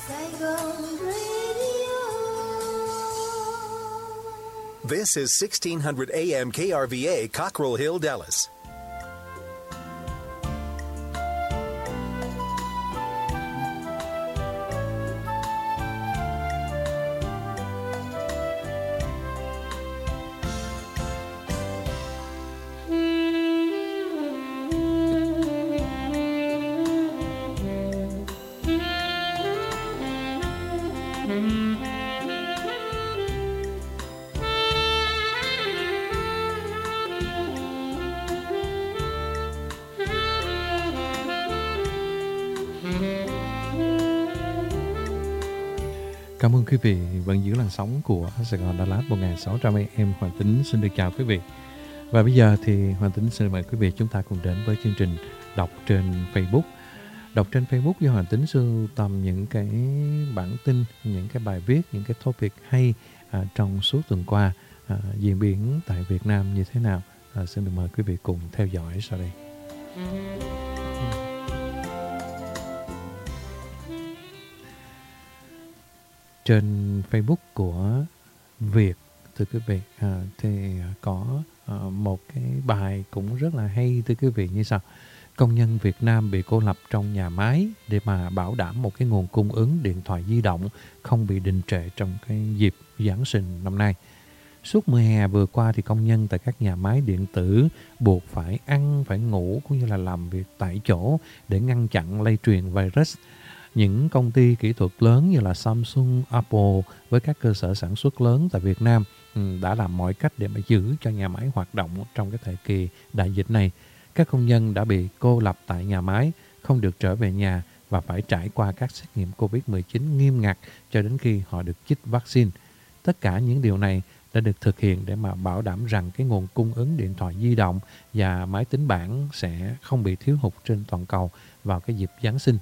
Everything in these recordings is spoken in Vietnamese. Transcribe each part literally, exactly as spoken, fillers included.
This is sixteen hundred A M K R V A, Cockrell Hill, Dallas. Cảm ơn quý vị vẫn giữ làn sóng của Sài Gòn Đà Lạt một nghìn sáu trăm A M. Hoàng Tính xin được chào quý vị. Và bây giờ thì Hoàng Tính xin mời quý vị chúng ta cùng đến với chương trình đọc trên Facebook. Đọc trên Facebook do Hoàng Tính sưu tầm những cái bản tin, những cái bài viết, những cái topic hay à, trong suốt tuần qua à, diễn biến tại Việt Nam như thế nào. À, xin được mời quý vị cùng theo dõi sau đây. Trên Facebook của Việt, thưa quý vị, à, thì có à, một cái bài cũng rất là hay, thưa quý vị, như sau. Công nhân Việt Nam bị cô lập trong nhà máy để mà bảo đảm một cái nguồn cung ứng điện thoại di động không bị đình trệ trong cái dịp Giáng sinh năm nay. Suốt mùa hè vừa qua thì công nhân tại các nhà máy điện tử buộc phải ăn, phải ngủ cũng như là làm việc tại chỗ để ngăn chặn lây truyền virus. Những công ty kỹ thuật lớn như là Samsung, Apple với các cơ sở sản xuất lớn tại Việt Nam đã làm mọi cách để mà giữ cho nhà máy hoạt động trong cái thời kỳ đại dịch này. Các công nhân đã bị cô lập tại nhà máy, không được trở về nhà và phải trải qua các xét nghiệm covid mười chín nghiêm ngặt cho đến khi họ được chích vaccine. Tất cả những điều này đã được thực hiện để mà bảo đảm rằng cái nguồn cung ứng điện thoại di động và máy tính bảng sẽ không bị thiếu hụt trên toàn cầu vào cái dịp Giáng sinh.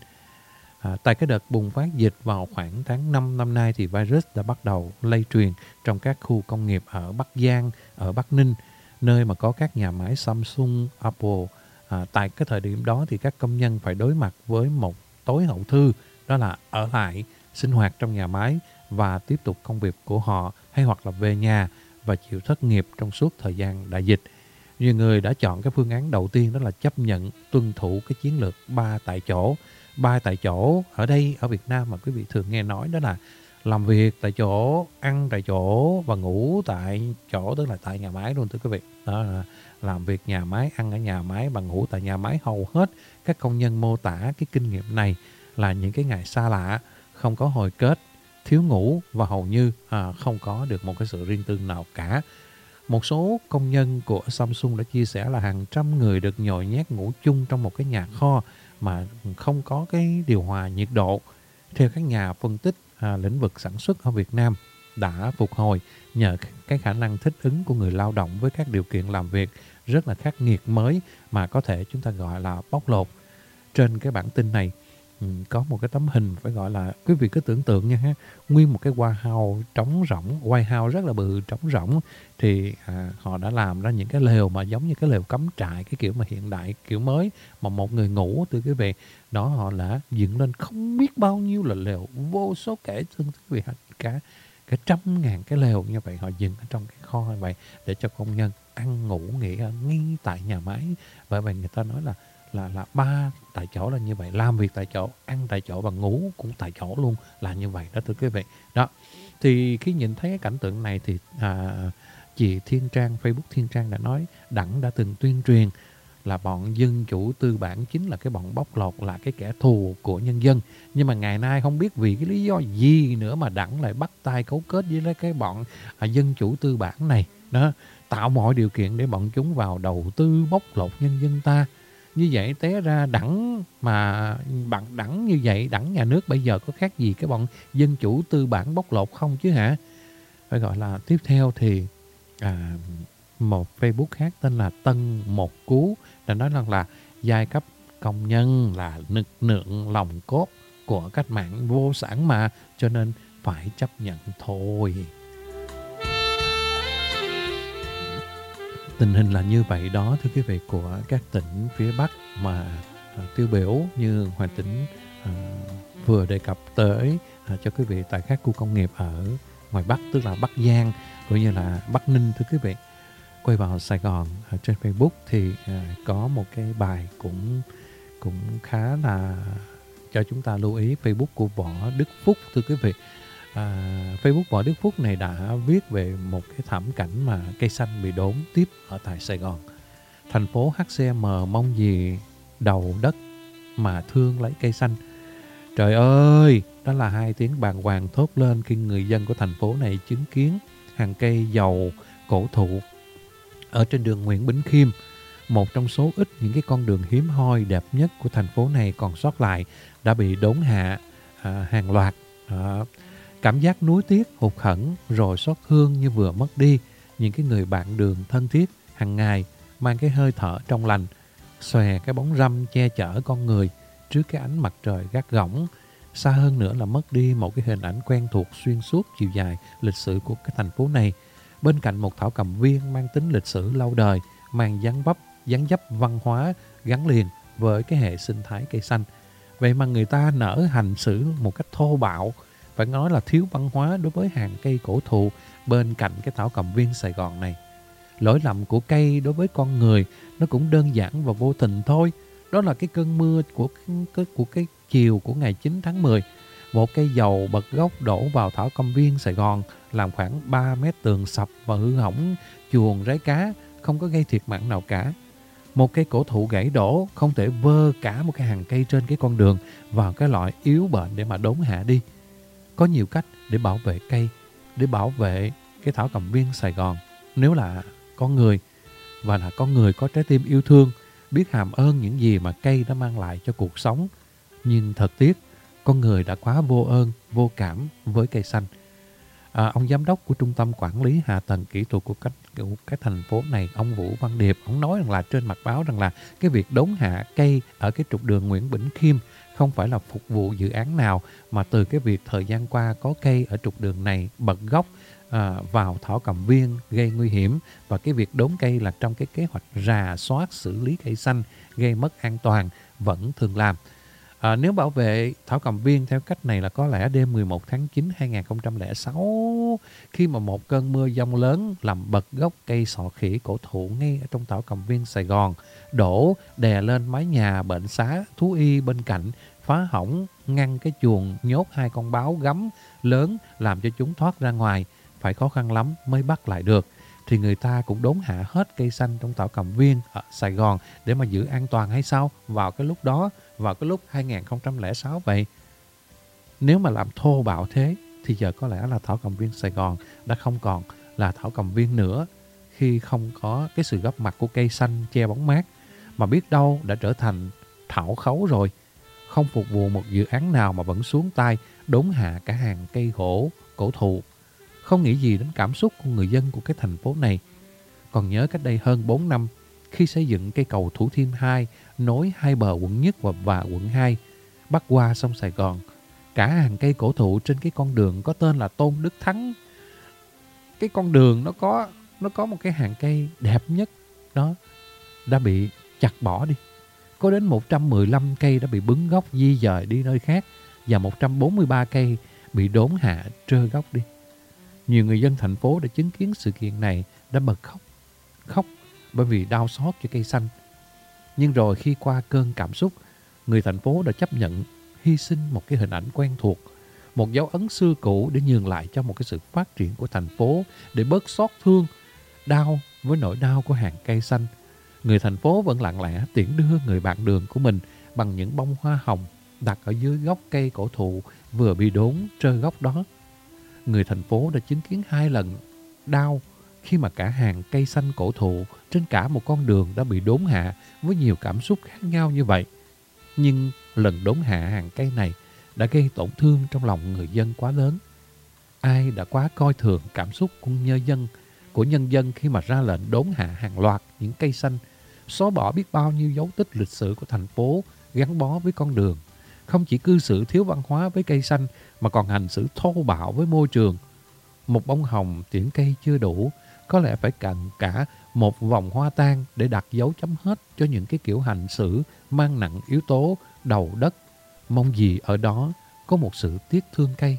À, tại cái đợt bùng phát dịch vào khoảng tháng năm năm nay thì virus đã bắt đầu lây truyền trong các khu công nghiệp ở Bắc Giang, ở Bắc Ninh, nơi mà có các nhà máy Samsung, Apple. À, tại cái thời điểm đó thì các công nhân phải đối mặt với một tối hậu thư, đó là ở lại sinh hoạt trong nhà máy và tiếp tục công việc của họ, hay hoặc là về nhà và chịu thất nghiệp trong suốt thời gian đại dịch. Nhiều người đã chọn cái phương án đầu tiên, đó là chấp nhận tuân thủ cái chiến lược ba tại chỗ. Ba tại chỗ ở đây ở Việt Nam mà quý vị thường nghe nói đó là làm việc tại chỗ, ăn tại chỗ và ngủ tại chỗ, tức là tại nhà máy luôn, thưa quý vị. Đó là làm việc nhà máy, ăn ở nhà máy và ngủ tại nhà máy. Hầu hết các công nhân mô tả cái kinh nghiệm này là những cái ngày xa lạ, không có hồi kết, thiếu ngủ và hầu như à, không có được một cái sự riêng tư nào cả. Một số công nhân của Samsung đã chia sẻ là hàng trăm người được nhồi nhét ngủ chung trong một cái nhà kho mà không có cái điều hòa nhiệt độ. Theo các nhà phân tích, à, lĩnh vực sản xuất ở Việt Nam đã phục hồi nhờ cái khả năng thích ứng của người lao động với các điều kiện làm việc rất là khắc nghiệt mới mà có thể chúng ta gọi là bóc lột. Trên cái bản tin này có một cái tấm hình phải gọi là, quý vị cứ tưởng tượng nha ha, nguyên một cái warehouse trống rỗng, warehouse rất là bự trống rỗng, thì à, họ đã làm ra những cái lều mà giống như cái lều cắm trại, cái kiểu mà hiện đại, kiểu mới mà một người ngủ, thưa quý vị. Đó, họ đã dựng lên không biết bao nhiêu là lều, vô số kể, thưa quý vị, cả cả trăm ngàn cái lều như vậy họ dựng ở trong cái kho như vậy để cho công nhân ăn ngủ nghỉ ở ngay tại nhà máy. Bởi vậy người ta nói là là là ba tại chỗ là như vậy, làm việc tại chỗ, ăn tại chỗ và ngủ cũng tại chỗ luôn, là như vậy đó, thưa quý vị. Đó, thì khi nhìn thấy cái cảnh tượng này thì à, chị Thiên Trang, Facebook Thiên Trang đã nói Đặng đã từng tuyên truyền là bọn dân chủ tư bản chính là cái bọn bóc lột, là cái kẻ thù của nhân dân. Nhưng mà ngày nay không biết vì cái lý do gì nữa mà Đặng lại bắt tay cấu kết với cái bọn à, dân chủ tư bản này đó, tạo mọi điều kiện để bọn chúng vào đầu tư bóc lột nhân dân ta. Như vậy té ra Đảng mà bạn Đảng như vậy, Đảng nhà nước bây giờ có khác gì cái bọn dân chủ tư bản bóc lột không chứ hả? Phải gọi là tiếp theo thì à, một Facebook khác tên là Tân Một Cú đã nói rằng là giai cấp công nhân là lực lượng lòng cốt của cách mạng vô sản mà, cho nên phải chấp nhận thôi. Tình hình là như vậy đó, thưa quý vị, của các tỉnh phía Bắc mà à, tiêu biểu như Hoàng Tính à, vừa đề cập tới à, cho quý vị tại các khu công nghiệp ở ngoài Bắc, tức là Bắc Giang cũng như là Bắc Ninh thưa quý vị. Quay vào Sài Gòn ở trên Facebook thì à, có một cái bài cũng cũng khá là cho chúng ta lưu ý. Facebook của Võ Đức Phúc thưa quý vị. À, Facebook Võ Đức Phúc này đã viết về một cái thảm cảnh mà cây xanh bị đốn tiếp ở tại Sài Gòn. Thành phố hát xê em mong gì đầu đất mà thương lấy cây xanh. Trời ơi, đó là hai tiếng bàng hoàng thốt lên khi người dân của thành phố này chứng kiến hàng cây dầu cổ thụ ở trên đường Nguyễn Bính Khiêm, một trong số ít những cái con đường hiếm hoi đẹp nhất của thành phố này còn sót lại, đã bị đốn hạ à, hàng loạt. À, cảm giác nuối tiếc, hụt hẫng rồi xót thương như vừa mất đi những cái người bạn đường thân thiết hàng ngày, mang cái hơi thở trong lành, xòe cái bóng râm che chở con người trước cái ánh mặt trời gắt gỏng. Xa hơn nữa là mất đi một cái hình ảnh quen thuộc xuyên suốt chiều dài lịch sử của cái thành phố này, bên cạnh một thảo cầm viên mang tính lịch sử lâu đời, mang dáng vấp, dáng dấp văn hóa gắn liền với cái hệ sinh thái cây xanh. Vậy mà người ta nỡ hành xử một cách thô bạo, phải nói là thiếu văn hóa đối với hàng cây cổ thụ bên cạnh cái thảo cầm viên Sài Gòn này. Lỗi lầm của cây đối với con người nó cũng đơn giản và vô tình thôi. Đó là cái cơn mưa của cái, của cái chiều của ngày chín tháng mười. Một cây dầu bật gốc đổ vào thảo cầm viên Sài Gòn, làm khoảng ba mét tường sập và hư hỏng chuồng rái cá, không có gây thiệt mạng nào cả. Một cây cổ thụ gãy đổ không thể vơ cả một cái hàng cây trên cái con đường vào cái loại yếu bệnh để mà đốn hạ đi. Có nhiều cách để bảo vệ cây, để bảo vệ cái thảo cầm viên Sài Gòn. Nếu là con người và là con người có trái tim yêu thương, biết hàm ơn những gì mà cây đã mang lại cho cuộc sống. Nhưng thật tiếc, con người đã quá vô ơn, vô cảm với cây xanh. À, ông giám đốc của Trung tâm Quản lý Hạ tầng Kỹ thuật của cái, của cái thành phố này, ông Vũ Văn Điệp, ông nói rằng là trên mặt báo rằng là cái việc đốn hạ cây ở cái trục đường Nguyễn Bính Khiêm không phải là phục vụ dự án nào, mà từ cái việc thời gian qua có cây ở trục đường này bật gốc à, vào thảo cầm viên gây nguy hiểm, và cái việc đốn cây là trong cái kế hoạch rà soát xử lý cây xanh gây mất an toàn vẫn thường làm. À, nếu bảo vệ thảo cầm viên theo cách này là có lẽ đêm mười một tháng chín năm hai nghìn không trăm lẻ sáu, khi mà một cơn mưa giông lớn làm bật gốc cây sọ khỉ cổ thụ ngay ở trong thảo cầm viên Sài Gòn, đổ đè lên mái nhà bệnh xá thú y bên cạnh, phá hỏng ngăn cái chuồng nhốt hai con báo gấm lớn, làm cho chúng thoát ra ngoài, phải khó khăn lắm mới bắt lại được. Thì người ta cũng đốn hạ hết cây xanh trong thảo cầm viên ở Sài Gòn để mà giữ an toàn hay sao? Vào cái lúc đó, vào cái lúc hai nghìn không trăm lẻ sáu vậy. Nếu mà làm thô bạo thế thì giờ có lẽ là thảo cầm viên Sài Gòn đã không còn là thảo cầm viên nữa, khi không có cái sự góp mặt của cây xanh che bóng mát, mà biết đâu đã trở thành thảo khấu rồi, không phục vụ một dự án nào mà vẫn xuống tay đốn hạ cả hàng cây gỗ cổ thụ. Không nghĩ gì đến cảm xúc của người dân của cái thành phố này. Còn nhớ cách đây hơn bốn năm, khi xây dựng cây cầu Thủ Thiêm hai nối hai bờ quận nhất và, và quận hai, bắc qua sông Sài Gòn, cả hàng cây cổ thụ trên cái con đường có tên là Tôn Đức Thắng. Cái con đường nó có nó có một cái hàng cây đẹp nhất đó đã bị chặt bỏ đi. Có đến một trăm mười lăm cây đã bị bứng gốc di dời đi nơi khác, và một trăm bốn mươi ba cây bị đốn hạ trơ gốc đi. Nhiều người dân thành phố đã chứng kiến sự kiện này đã bật khóc, khóc bởi vì đau xót cho cây xanh. Nhưng rồi khi qua cơn cảm xúc, người thành phố đã chấp nhận hy sinh một cái hình ảnh quen thuộc, một dấu ấn xưa cũ để nhường lại cho một cái sự phát triển của thành phố, để bớt xót thương, đau với nỗi đau của hàng cây xanh. Người thành phố vẫn lặng lẽ tiễn đưa người bạn đường của mình bằng những bông hoa hồng đặt ở dưới gốc cây cổ thụ vừa bị đốn trơ gốc đó. Người thành phố đã chứng kiến hai lần đau khi mà cả hàng cây xanh cổ thụ trên cả một con đường đã bị đốn hạ với nhiều cảm xúc khác nhau như vậy. Nhưng lần đốn hạ hàng cây này đã gây tổn thương trong lòng người dân quá lớn. Ai đã quá coi thường cảm xúc của nhân dân, của nhân dân khi mà ra lệnh đốn hạ hàng loạt những cây xanh, xóa bỏ biết bao nhiêu dấu tích lịch sử của thành phố gắn bó với con đường. Không chỉ cư xử thiếu văn hóa với cây xanh mà còn hành xử thô bạo với môi trường. Một bông hồng tiễn cây chưa đủ, có lẽ phải cần cả một vòng hoa tang để đặt dấu chấm hết cho những cái kiểu hành xử mang nặng yếu tố đầu đất. Mong gì ở đó có một sự tiếc thương cây.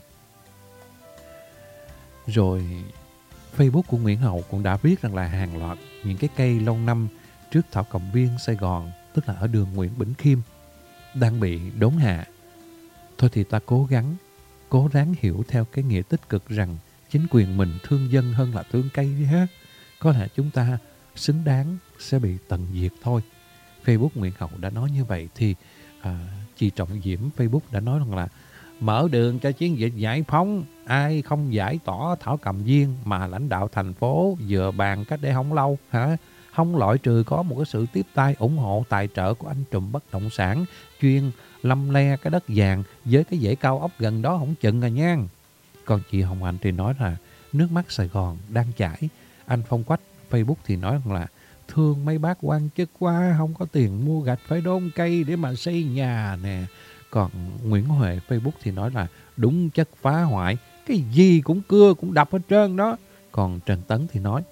Rồi Facebook của Nguyễn Hậu cũng đã viết rằng là hàng loạt những cái cây lâu năm trước Thảo Cầm Viên Sài Gòn, tức là ở đường Nguyễn Bỉnh Khiêm, đang bị đốn hạ. Thôi thì ta cố gắng, cố ráng hiểu theo cái nghĩa tích cực rằng chính quyền mình thương dân hơn là thương cây đi ha. Có lẽ chúng ta xứng đáng sẽ bị tận diệt thôi. Facebook Nguyễn Hậu đã nói như vậy thì à, chị Trọng Diễm Facebook đã nói rằng là mở đường cho chiến dịch giải phóng, ai không giải tỏa Thảo Cầm Viên mà lãnh đạo thành phố vừa bàn cách đây không lâu hả? Không loại trừ có một cái sự tiếp tay ủng hộ tài trợ của anh trùm bất động sản chuyên lâm le cái đất vàng với cái dãy cao ốc gần đó không chừng à nha. Còn chị Hồng Hạnh thì nói là nước mắt Sài Gòn đang chảy. Anh Phong Quách Facebook thì nói rằng là thương mấy bác quan chức quá, không có tiền mua gạch phải đốn cây để mà xây nhà nè. Còn Nguyễn Huệ Facebook thì nói là đúng chất phá hoại, cái gì cũng cưa cũng đập hết trơn đó. Còn Trần Tấn thì nói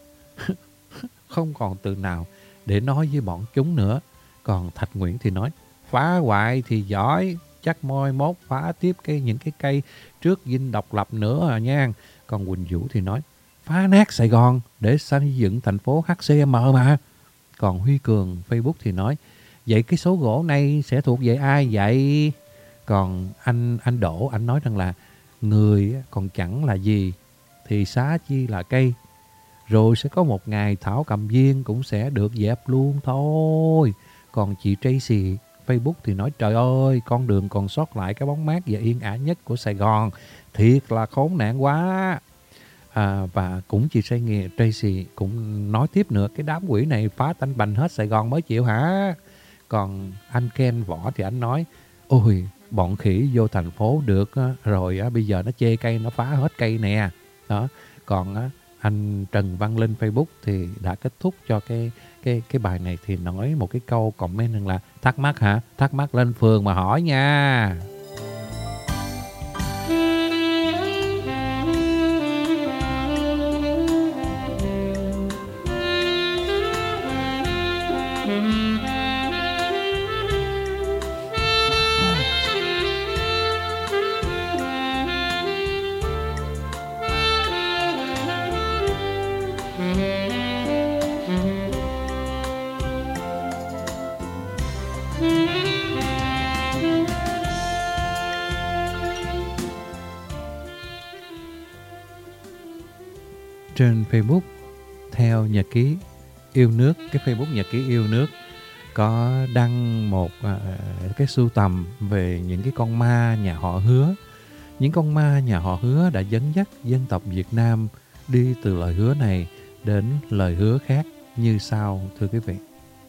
không còn từ nào để nói với bọn chúng nữa. Còn Thạch Nguyễn thì nói phá hoại thì giỏi, chắc moi mốt phá tiếp cái những cái cây trước dinh độc lập nữa à nha. Còn Quỳnh Vũ thì nói phá nát Sài Gòn để xây dựng thành phố hát xê em mà. Còn Huy Cường Facebook thì nói vậy cái số gỗ này sẽ thuộc về ai vậy? Còn anh anh Đỗ anh nói rằng là người còn chẳng là gì thì xá chi là cây. Rồi sẽ có một ngày Thảo Cầm Viên cũng sẽ được dẹp luôn thôi. Còn chị Tracy Facebook thì nói trời ơi, con đường còn sót lại cái bóng mát và yên ả nhất của Sài Gòn. Thiệt là khốn nạn quá. À, và cũng chị Tracy cũng nói tiếp nữa, cái đám quỷ này phá tanh bành hết Sài Gòn mới chịu hả? Còn anh Ken Võ thì anh nói ôi, bọn khỉ vô thành phố được rồi bây giờ nó chê cây, nó phá hết cây nè. Đó. Còn anh Trần Văn Linh Facebook thì đã kết thúc cho cái cái cái bài này thì nói một cái câu comment rằng là thắc mắc hả? Thắc mắc lên phường mà hỏi nha. Trên Facebook theo nhật ký yêu nước, cái Facebook nhật ký yêu nước có đăng một à, cái sưu tầm về những cái con ma nhà họ Hứa. Những con ma nhà họ Hứa đã dẫn dắt dân tộc Việt Nam đi từ lời hứa này đến lời hứa khác như sau, thưa quý vị.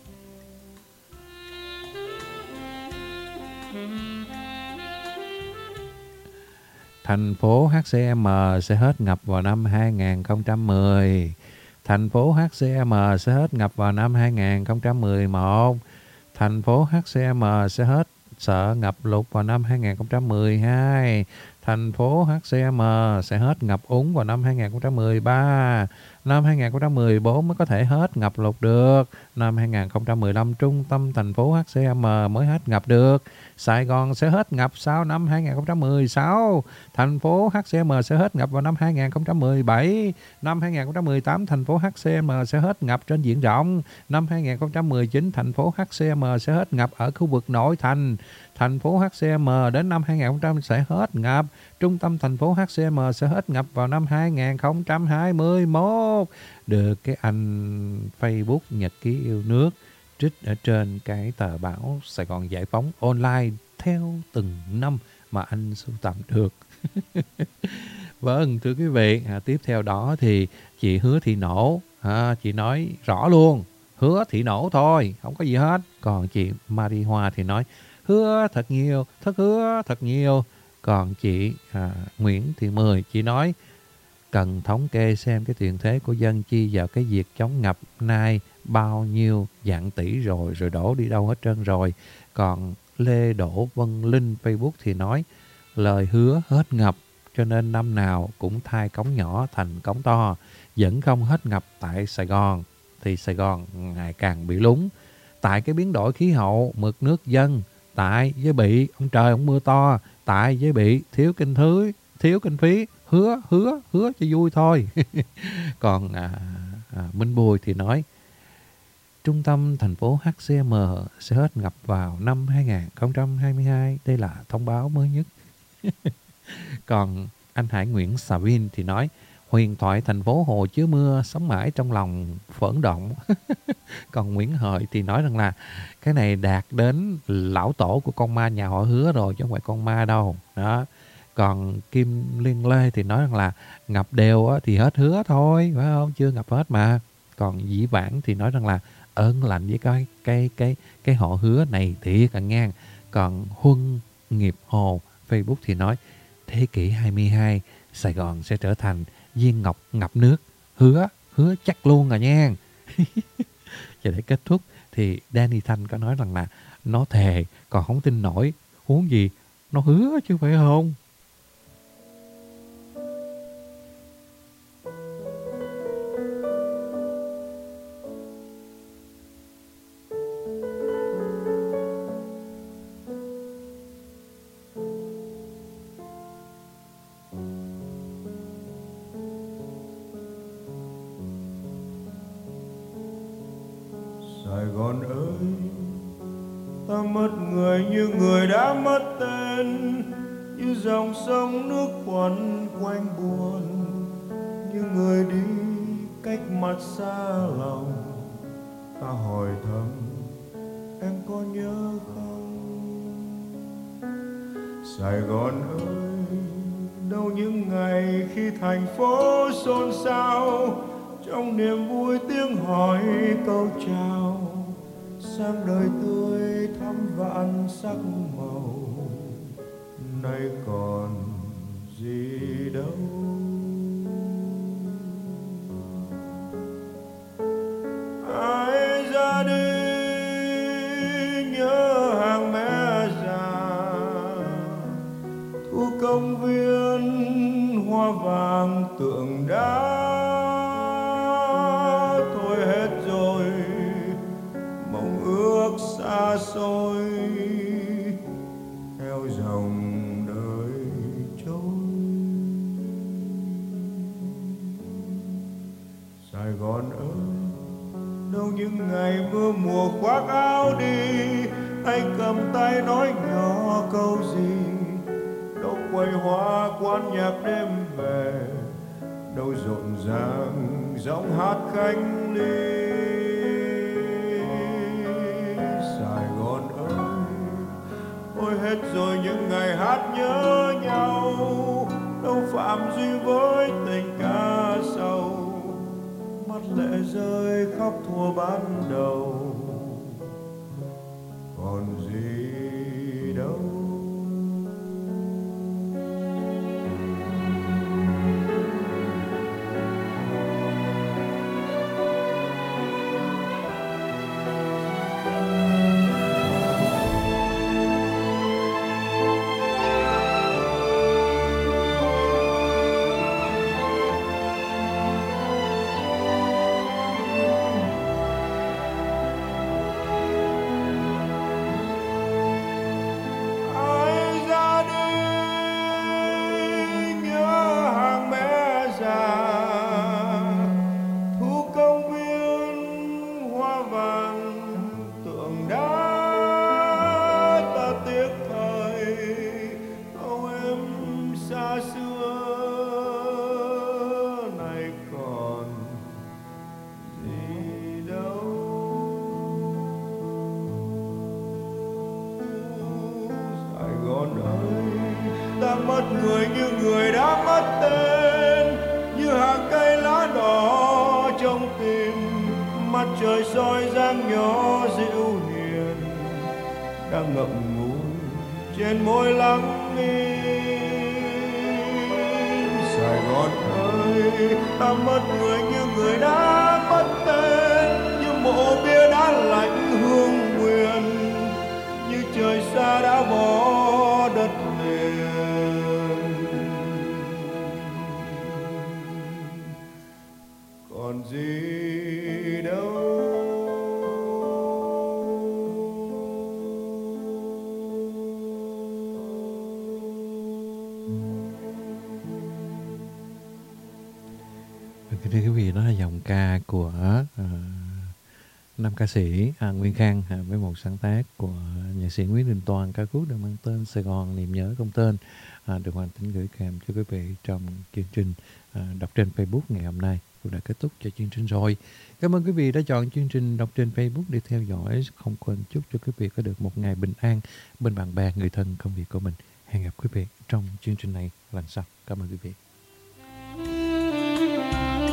Thành phố hát xê em sẽ hết ngập vào năm hai không một không. Thành phố hát xê em sẽ hết ngập vào năm hai không một một. Thành phố hát xê em sẽ hết sợ ngập lụt vào năm hai không một hai. Thành phố hát xê em sẽ hết ngập úng vào năm hai không một ba. Năm hai không một bốn mới có thể hết ngập lụt được. Năm hai không một lăm trung tâm thành phố hát xê em mới hết ngập được. Sài Gòn sẽ hết ngập sau năm hai không một sáu. Thành phố hát xê em sẽ hết ngập vào năm hai không một bảy. Năm hai không một tám thành phố hát xê em sẽ hết ngập trên diện rộng. Năm hai không một chín thành phố hát xê em sẽ hết ngập ở khu vực nội thành. Thành phố hát xê em đến năm hai không sẽ hết ngập. Trung tâm thành phố hát xê em sẽ hết ngập vào năm hai không hai mốt. Được cái anh Facebook nhật ký yêu nước trích ở trên cái tờ báo Sài Gòn Giải Phóng online theo từng năm mà anh sưu tầm được. Vâng, thưa quý vị, à, tiếp theo đó thì chị Hứa Thị Nổ, à, chị nói rõ luôn, hứa thị nổ thôi, không có gì hết. Còn chị Marie Hoa thì nói hứa thật nhiều, thất hứa thật nhiều. Còn chị à, Nguyễn Thị Mười, chị nói cần thống kê xem cái tiền thế của dân chi vào cái việc chống ngập nay bao nhiêu vạn tỷ rồi, rồi đổ đi đâu hết trơn rồi. Còn Lê Đỗ Vân Linh Facebook thì nói lời hứa hết ngập cho nên năm nào cũng thay cống nhỏ thành cống to, vẫn không hết ngập tại Sài Gòn thì Sài Gòn ngày càng bị lún. Tại cái biến đổi khí hậu, mực nước dâng, tại với bị ông trời ông mưa to, tại với bị thiếu kinh thứ thiếu kinh phí, hứa hứa hứa cho vui thôi. Còn à, à, Minh Bùi thì nói trung tâm thành phố hát xê em sẽ hết ngập vào năm hai không hai hai. Đây là thông báo mới nhất. Còn anh Hải Nguyễn Xà Vin thì nói huyền thoại thành phố hồ chứa mưa sống mãi trong lòng phẫn động. Còn Nguyễn Hợi thì nói rằng là cái này đạt đến lão tổ của con ma nhà họ Hứa rồi chứ không phải con ma đâu. Đó. Còn Kim Liên Lê thì nói rằng là ngập đều á, thì hết Hứa thôi, phải không? Chưa ngập hết mà. Còn Dĩ Vãng thì nói rằng là ơn lành với cái cái cái cái họ Hứa này thiệt là ngang. Còn Huân Nghiệp Hồ Facebook thì nói thế kỷ hai mươi hai Sài Gòn sẽ trở thành viên ngọc ngập nước. Hứa, hứa chắc luôn rồi nha. Và để kết thúc thì Danny Thanh có nói rằng là nó thề còn không tin nổi, huống gì nó hứa chứ phải không? Sài Gòn ơi, ta mất người như người đã mất tên, như dòng sông nước quằn quanh buồn, như người đi cách mặt xa lòng. Ta hỏi thầm em có nhớ không? Sài Gòn ơi, đâu những ngày khi thành phố xôn xao, trong niềm vui tiếng hỏi câu chào, sang đời tươi thắm vạn sắc màu, nay còn gì đâu. Ai ra đi nhớ hàng mẹ già, thu công viên hoa vàng tượng đá. Xa xôi theo dòng đời trôi. Sài Gòn ơi, đâu những ngày mưa mùa khoác áo đi, hay cầm tay nói nhỏ câu gì, đâu quầy hoa quán nhạc đêm về, đâu rộn ràng giọng hát khánh ly. Ôi hết rồi những ngày hát nhớ nhau, đâu phạm duy với tình ca sầu, mắt lệ rơi khóc thua ban đầu, còn gì đâu. Mất người như người đã mất tên, như hàng cây lá đỏ trong tim, mặt trời soi dáng nhỏ dịu hiền đang ngậm ngùi trên môi lắng im. Sài Gòn ơi, ta mất người như người đã mất tên, như mộ bia đá lạnh hương nguyên, như trời xa đã bỏ đất liền. Còn gì đâu. Thưa quý vị, đó là giọng ca của uh, nam ca sĩ à, Nguyên Khang à, với một sáng tác của nhạc sĩ Nguyễn Đình Toàn, ca khúc được mang tên Sài Gòn niềm nhớ không tên, à, được Hoàng Tính gửi kèm cho quý vị trong chương trình à, đọc trên Facebook ngày hôm nay cũng đã kết thúc cho chương trình rồi. Cảm ơn quý vị đã chọn chương trình đọc trên Facebook để theo dõi. Không quên chúc cho quý vị có được một ngày bình an bên bạn bè, người thân, công việc của mình. Hẹn gặp quý vị trong chương trình này lần sau. Cảm ơn quý vị.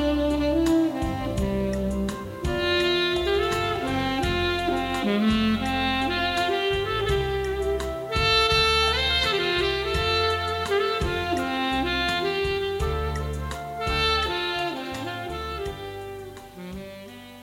Thank you.